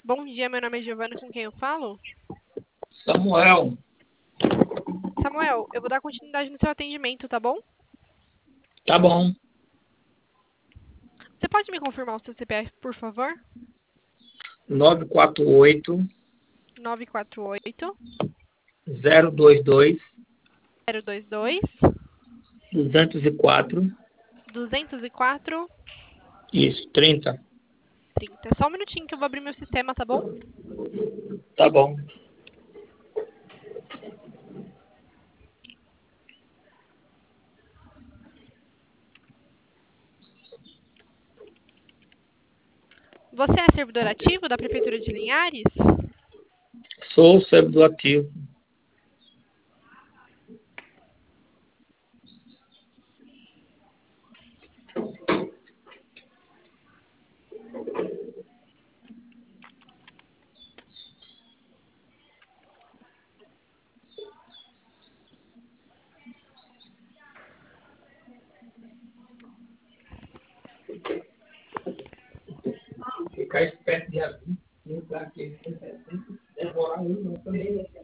Bom dia, meu nome é Giovana, com quem eu falo? Samuel, Samuel, eu vou dar continuidade no seu atendimento, tá bom? tá bom. Você pode me confirmar o seu CPF, por favor? 948 948 022 022 204. 204 Isso, 30. 30. Só um minutinho que eu vou abrir meu sistema, tá bom? Tá bom. Você é servidor ativo da Prefeitura de Linhares? Sou servidor ativo. Ficar esperto de abrir. Demorar um também.